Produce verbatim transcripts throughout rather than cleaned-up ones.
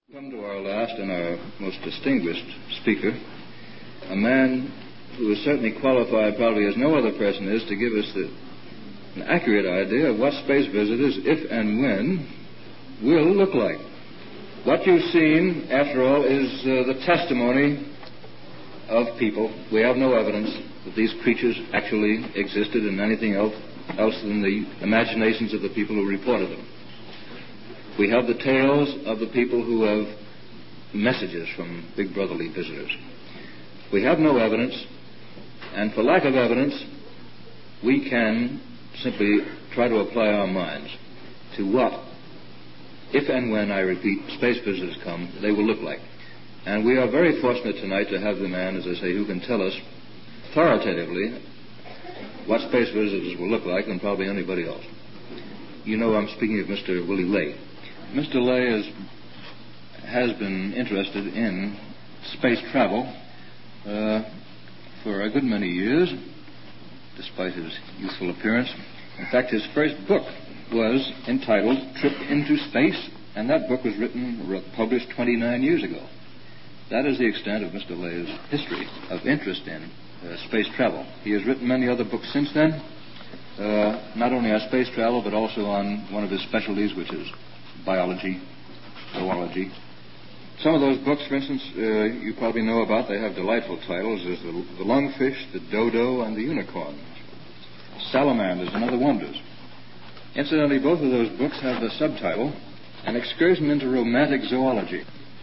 Come to our last and our most distinguished speaker, a man who is certainly qualified, probably as no other person is, to give us the, an accurate idea of what space visitors, if and when, will look like. What you've seen, after all, is uh, the testimony of people. We have no evidence that these creatures actually existed in anything else, else than the imaginations of the people who reported them. We have the tales of the people who have messages from big brotherly visitors. We have no evidence, and for lack of evidence, we can simply try to apply our minds to what, if and when, I repeat, space visitors come, they will look like. And we are very fortunate tonight to have the man, as I say, who can tell us authoritatively what space visitors will look like than probably anybody else. You know I'm speaking of Mister Willie Ley. Mister Ley is, has been interested in space travel uh, for a good many years, despite his youthful appearance. In fact, his first book was entitled Trip into Space, and that book was written, published twenty-nine years ago. That is the extent of Mister Ley's history of interest in uh, space travel. He has written many other books since then, uh, not only on space travel, but also on one of his specialties, which is biology, zoology. Some of those books, for instance, uh, you probably know about. They have delightful titles. There's the, the Lungfish, the Dodo, and the Unicorn. Salamanders and Other Wonders. Incidentally, both of those books have the subtitle, An Excursion into Romantic Zoology.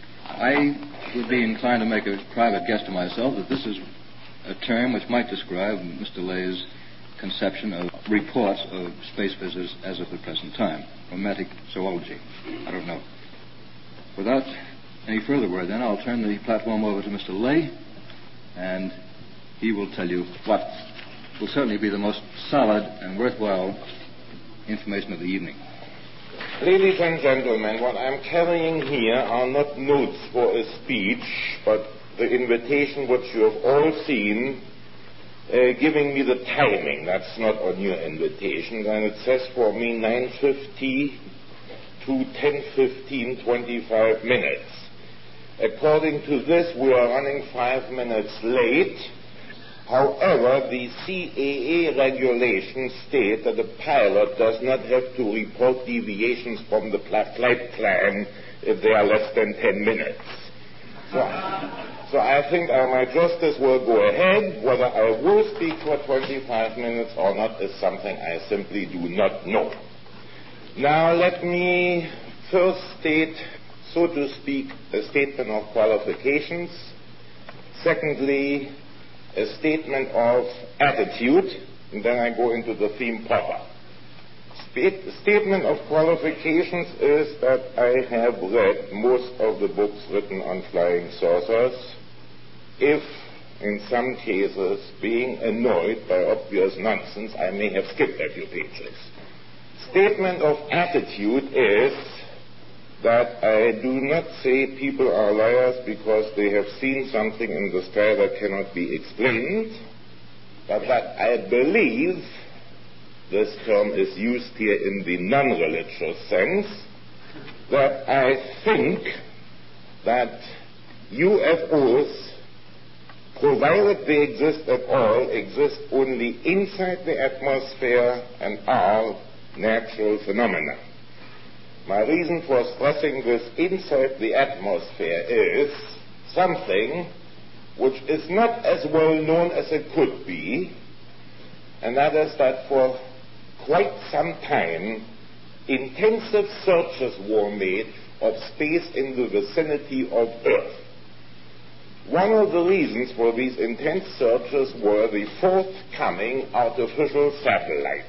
I would be inclined to make a private guess to myself that this is a term which might describe Mister Ley's conception of reports of space visitors as of the present time. Romantic zoology. I don't know. Without any further word, then, I'll turn the platform over to Mister Ley, and he will tell you what will certainly be the most solid and worthwhile information of the evening. Ladies and gentlemen, what I'm carrying here are not notes for a speech, but the invitation which you have all seen, uh, giving me the timing. That's not on your invitation. And it says for me nine fifty to ten fifteen, twenty-five minutes. According to this, we are running five minutes late. However, the C A A regulations state that the pilot does not have to report deviations from the flight plan if they are less than ten minutes. So, so I think uh, my justice will go ahead. Whether I will speak for twenty-five minutes or not is something I simply do not know. Now let me first state, so to speak, a statement of qualifications. Secondly, a statement of attitude, and then I go into the theme proper. State, statement of qualifications is that I have read most of the books written on flying saucers, if, in some cases, being annoyed by obvious nonsense, I may have skipped a few pages. Statement of attitude is that I do not say people are liars because they have seen something in the sky that cannot be explained, but that I believe, this term is used here in the non-religious sense, that I think that U F Os, provided they exist at all, exist only inside the atmosphere and are natural phenomena. My reason for stressing this inside the atmosphere is something which is not as well known as it could be, and that is that for quite some time, intensive searches were made of space in the vicinity of Earth. One of the reasons for these intense searches were the forthcoming artificial satellites.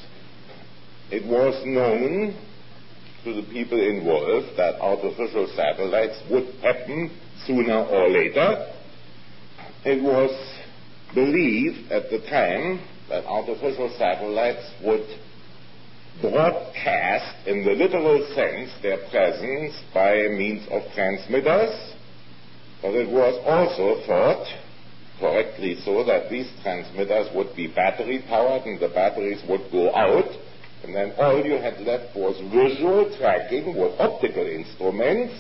It was known to the people involved that artificial satellites would happen sooner or later. It was believed at the time that artificial satellites would broadcast, in the literal sense, their presence by means of transmitters, but it was also thought, correctly so, that these transmitters would be battery powered and the batteries would go out, and then all you had left was visual tracking with optical instruments,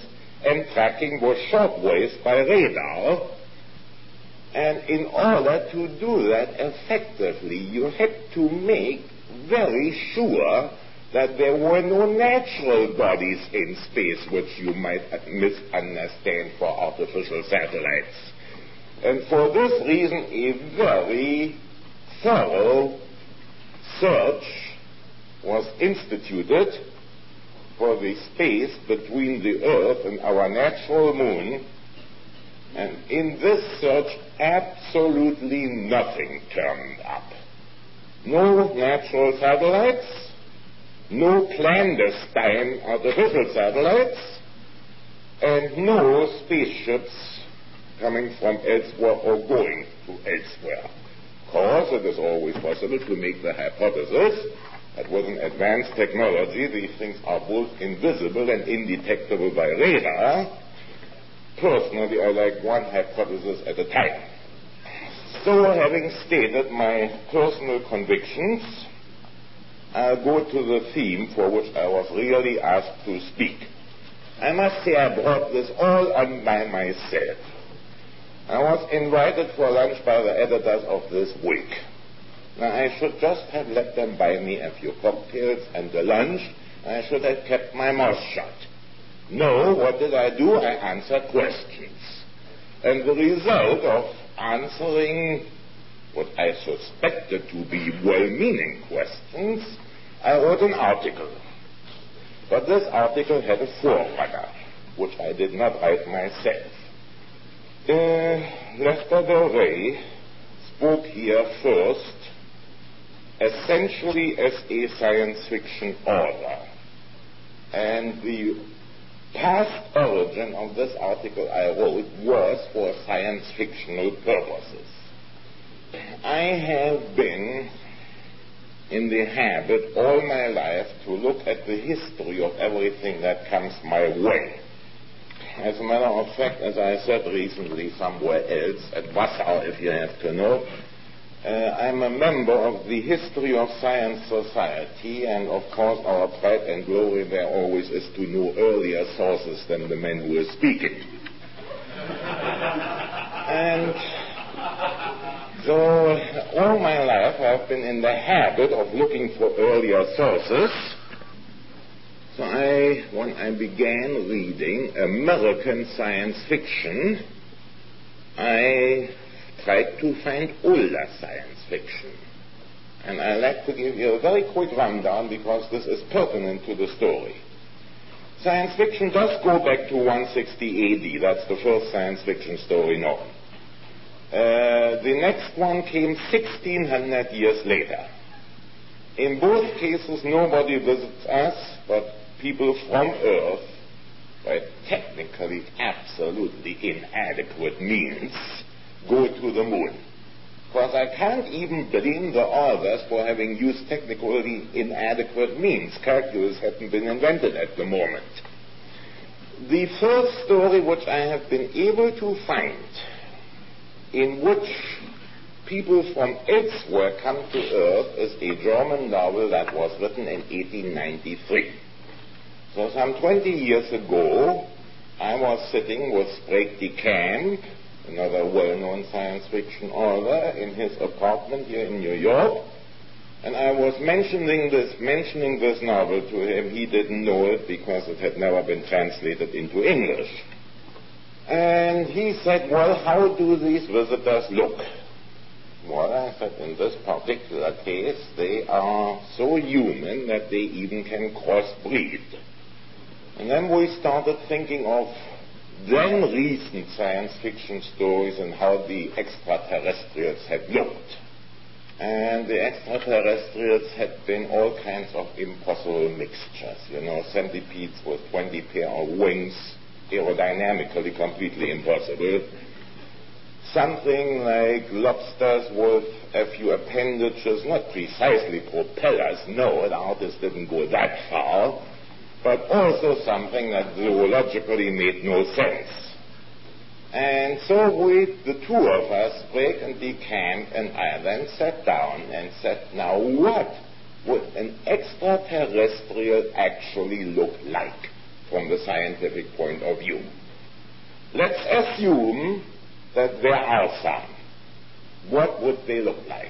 and tracking was shortwave by radar. And in order to do that effectively, you had to make very sure that there were no natural bodies in space which you might misunderstand for artificial satellites. And for this reason, a very thorough search was instituted for the space between the Earth and our natural moon. And in this search, absolutely nothing turned up. No natural satellites, no clandestine artificial satellites, and no spaceships coming from elsewhere or going to elsewhere. Of course, it is always possible to make the hypothesis that with an advanced technology, these things are both invisible and indetectable by radar. Personally, I like one hypothesis at a time. So, having stated my personal convictions, I'll go to the theme for which I was really asked to speak. I must say I brought this all on by myself. I was invited for lunch by the editors of this week. Now, I should just have let them buy me a few cocktails and the lunch. I should have kept my mouth shut. No, what did I do? I answered questions. And the result of answering what I suspected to be well-meaning questions, I wrote an article. But this article had a forerunner, which I did not write myself. Uh, Lester Del Rey spoke here first, essentially as a science fiction author. And the past origin of this article I wrote was for science fictional purposes. I have been in the habit all my life to look at the history of everything that comes my way. As a matter of fact, as I said recently somewhere else, at Wassau, if you have to know, uh, I'm a member of the History of Science Society, and of course our pride and glory there always is to know earlier sources than the man who is speaking. And so all my life I've been in the habit of looking for earlier sources. So I, when I began reading American science fiction, I tried to find older science fiction. And I'd like to give you a very quick rundown because this is pertinent to the story. Science fiction does go back to one sixty A D. That's the first science fiction story known. Uh, the next one came sixteen hundred years later. In both cases, nobody visits us, but people from Earth, by technically absolutely inadequate means, go to the moon. Because I can't even blame the authors for having used technically inadequate means. Calculus hadn't been invented at the moment. The first story which I have been able to find in which people from elsewhere come to Earth is a German novel that was written in eighteen ninety-three. So some twenty years ago, I was sitting with Sprague de Camp, another well-known science fiction author, in his apartment here in New York, and I was mentioning this, mentioning this novel to him. He didn't know it because it had never been translated into English. And he said, well, how do these visitors look? Well, I said, in this particular case, they are so human that they even can crossbreed. And then we started thinking of then recent science fiction stories and how the extraterrestrials had looked. And the extraterrestrials had been all kinds of impossible mixtures. You know, centipedes with twenty pair of wings, aerodynamically completely impossible. Something like lobsters with a few appendages, not precisely propellers, no, the artist didn't go that far, but also something that zoologically made no sense. And so we, the two of us, Sprague and de Camp and I, then sat down and said, now what would an extraterrestrial actually look like? from the scientific point of view. Let's assume that there are some. What would they look like?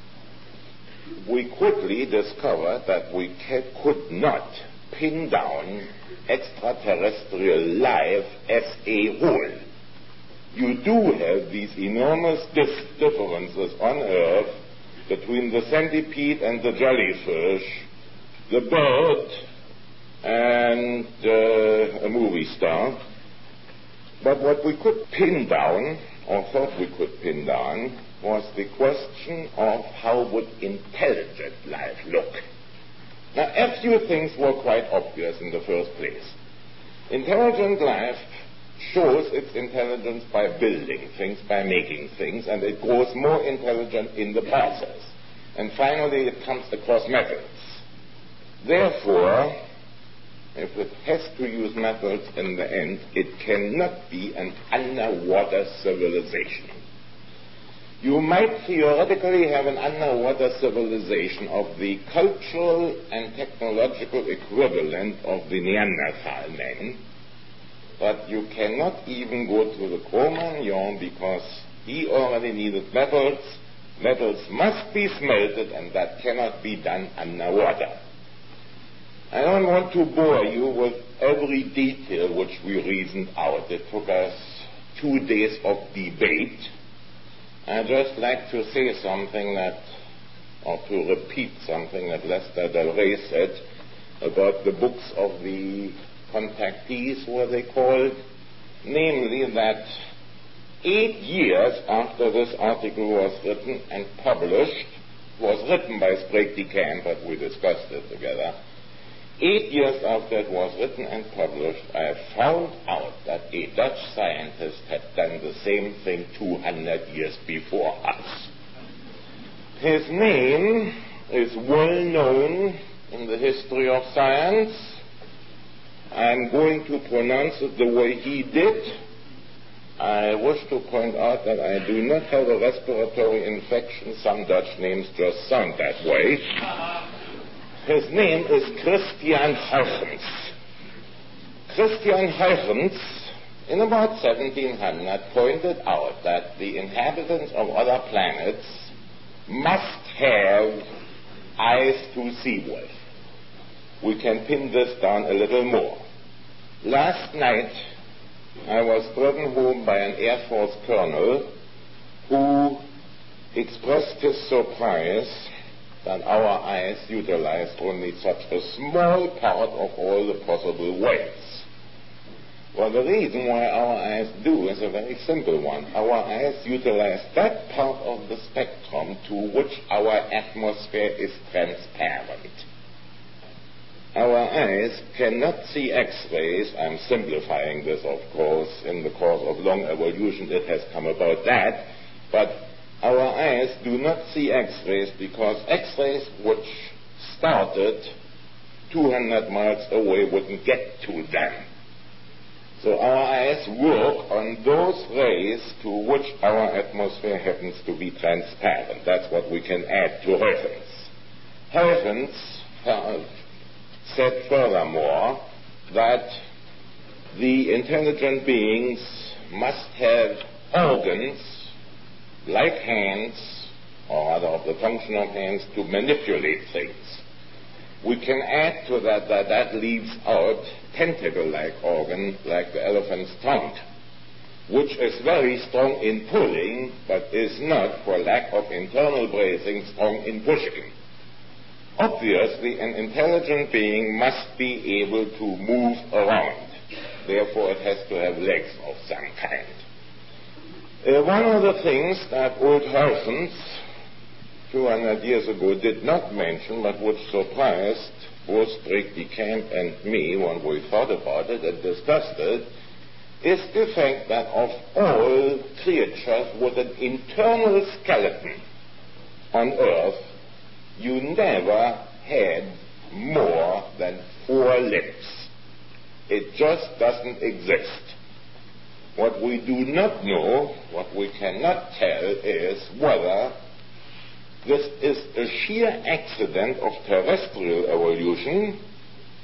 We quickly discovered that we ca- could not pin down extraterrestrial life as a whole. You do have these enormous dis- differences on Earth between the centipede and the jellyfish, the bird and uh, a movie star. But what we could pin down, or thought we could pin down, was the question of how would intelligent life look. Now, a few things were quite obvious in the first place. Intelligent life shows its intelligence by building things, by making things, and it grows more intelligent in the process. And finally, it comes across methods. Therefore, if it has to use methods in the end, it cannot be an underwater civilization. You might theoretically have an underwater civilization of the cultural and technological equivalent of the Neanderthal men, but you cannot even go to the Cro-Magnon because he already needed metals. Metals must be smelted, and that cannot be done underwater. I don't want to bore you with every detail which we reasoned out. It took us two days of debate. I'd just like to say something that, or to repeat something that Lester Del Rey said about the books of the contactees, were they called, namely that eight years after this article was written and published, was written by Sprague de Camp, but we discussed it together. Eight years after it was written and published, I found out that a Dutch scientist had done the same thing two hundred years before us. His name is well known in the history of science. I'm going to pronounce it the way he did. I wish to point out that I do not have a respiratory infection. Some Dutch names just sound that way. His name is Christian Huygens. Christian Huygens, in about seventeen hundred, pointed out that the inhabitants of other planets must have eyes to see with. We can pin this down a little more. Last night, I was driven home by an Air Force colonel who expressed his surprise that our eyes utilized only such a small part of all the possible waves. Well, the reason why our eyes do is a very simple one. Our eyes utilize that part of the spectrum to which our atmosphere is transparent. Our eyes cannot see X-rays. I'm simplifying this, of course. In the course of long evolution, it has come about that. But our eyes do not see X-rays because X-rays which started two hundred miles away wouldn't get to them. So our eyes work on those rays to which our atmosphere happens to be transparent. That's what we can add to Huygens. Huygens uh, said furthermore that the intelligent beings must have organs like hands, or rather of the function of hands, to manipulate things. We can add to that that that leaves out tentacle-like organ like the elephant's tongue, which is very strong in pulling, but is not, for lack of internal bracing, strong in pushing. Obviously, an intelligent being must be able to move around. Therefore, it has to have legs of some kind. Uh, one of the things that old Huygens, two hundred years ago, did not mention, but which surprised both Sprague de Camp and me when we thought about it and discussed it, is the fact that of all creatures with an internal skeleton on Earth, you never had more than four limbs. It just doesn't exist. What we do not know, what we cannot tell, is whether this is a sheer accident of terrestrial evolution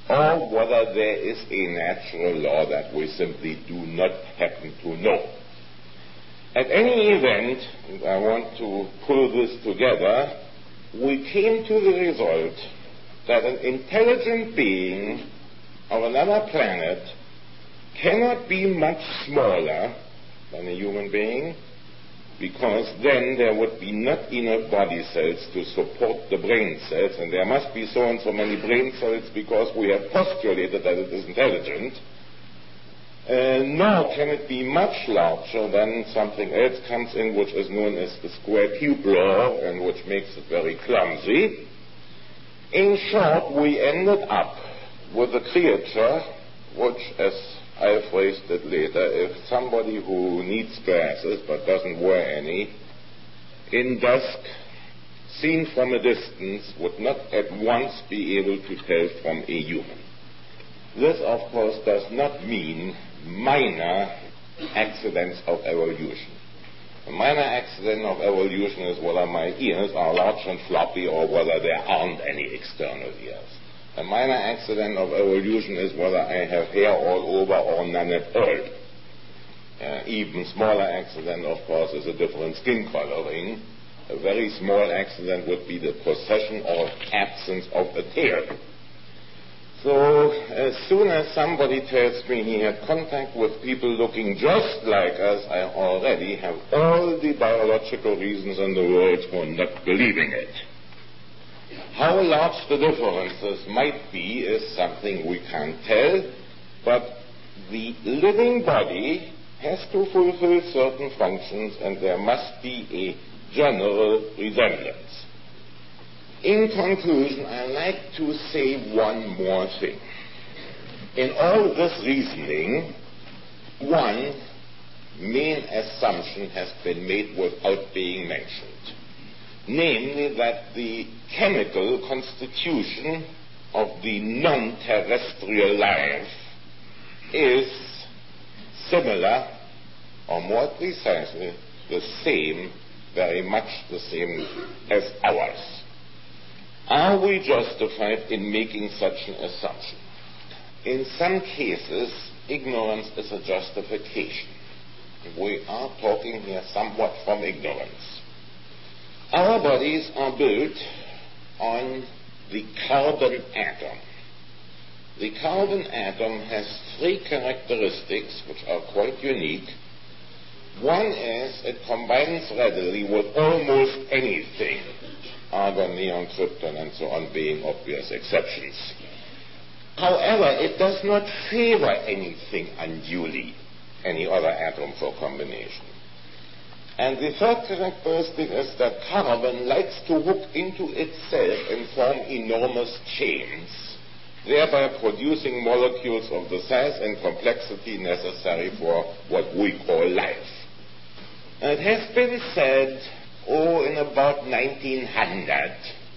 or whether there is a natural law that we simply do not happen to know. At any event, I want to pull this together, we came to the result that an intelligent being of another planet cannot be much smaller than a human being, because then there would be not enough body cells to support the brain cells, and there must be so and so many brain cells because we have postulated that it is intelligent. Uh, nor can it be much larger than something else comes in, which is known as the square cube law, and which makes it very clumsy. In short, we ended up with a creature which, as I phrased it later, if somebody who needs glasses but doesn't wear any, in dusk, seen from a distance, would not at once be able to tell from a human. This, of course, does not mean minor accidents of evolution. A minor accident of evolution is whether my ears are large and floppy or whether there aren't any external ears. A minor accident of evolution is whether I have hair all over or none at all. Uh, even smaller accident, of course, is a different skin coloring. A very small accident would be the possession or absence of a tail. So as soon as somebody tells me he had contact with people looking just like us, I already have all the biological reasons in the world for not believing it. How large the differences might be is something we can't tell, but the living body has to fulfill certain functions, and there must be a general resemblance. In conclusion, I'd like to say one more thing. In all this reasoning, one main assumption has been made without being mentioned, namely that the chemical constitution of the non-terrestrial life is similar, or more precisely, the same, very much the same as ours. Are we justified in making such an assumption? In some cases, ignorance is a justification. We are talking here somewhat from ignorance. Our bodies are built on the carbon atom. The carbon atom has three characteristics which are quite unique. One is it combines readily with almost anything, argon, neon, krypton, and so on being obvious exceptions. However, it does not favor anything unduly, any other atom for combination. And the third characteristic is that carbon likes to hook into itself and form enormous chains, thereby producing molecules of the size and complexity necessary for what we call life. And it has been said, oh, in about nineteen hundred,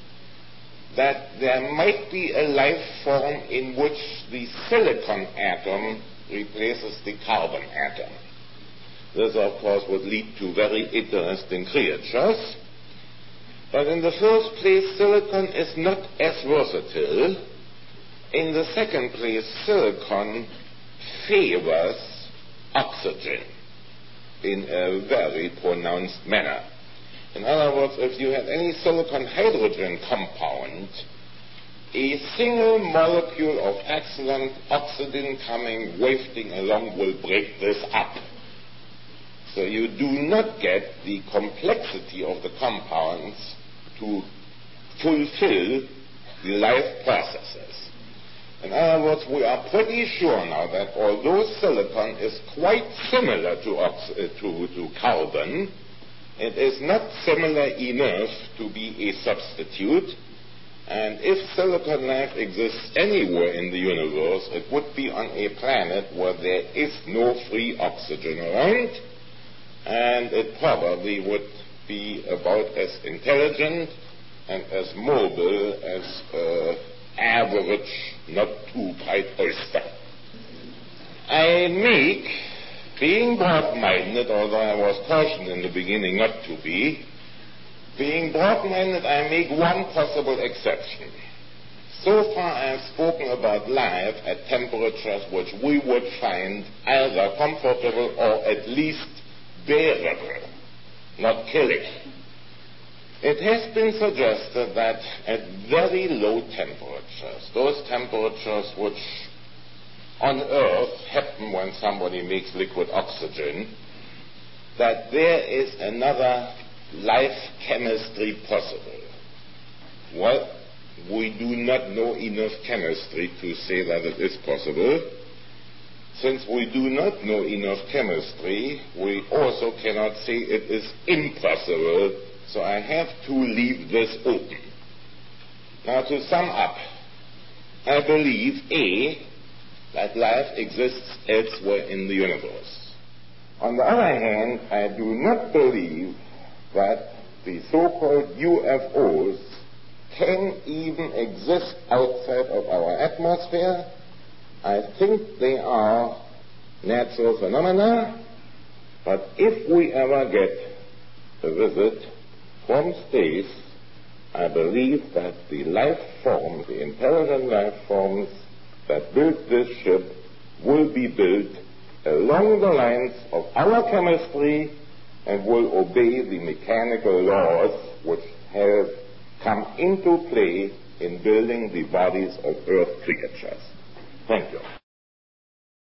that there might be a life form in which the silicon atom replaces the carbon atom. This, of course, would lead to very interesting creatures. But in the first place, silicon is not as versatile. In the second place, silicon favors oxygen in a very pronounced manner. In other words, if you have any silicon-hydrogen compound, a single molecule of excellent oxygen coming wafting along will break this up. So you do not get the complexity of the compounds to fulfill the life processes. In other words, we are pretty sure now that although silicon is quite similar to, ox- uh, to, to carbon, it is not similar enough to be a substitute. And if silicon life exists anywhere in the universe, it would be on a planet where there is no free oxygen around, and it probably would be about as intelligent and as mobile as uh, average, not too bright oyster. I make, being broad-minded, although I was cautioned in the beginning not to be, being broad-minded, I make one possible exception. So far I have spoken about life at temperatures which we would find either comfortable or at least bearable, not killing. It has been suggested that at very low temperatures, those temperatures which on Earth happen when somebody makes liquid oxygen, that there is another life chemistry possible. Well, we do not know enough chemistry to say that it is possible. Since we do not know enough chemistry, we also cannot say it is impossible, so I have to leave this open. Now, to sum up, I believe, A, that life exists elsewhere in the universe. On the other hand, I do not believe that the so-called U F Os can even exist outside of our atmosphere. I think they are natural phenomena, but if we ever get a visit from space, I believe that the life forms, the intelligent life forms that built this ship will be built along the lines of our chemistry and will obey the mechanical laws which have come into play in building the bodies of Earth creatures. Thank you.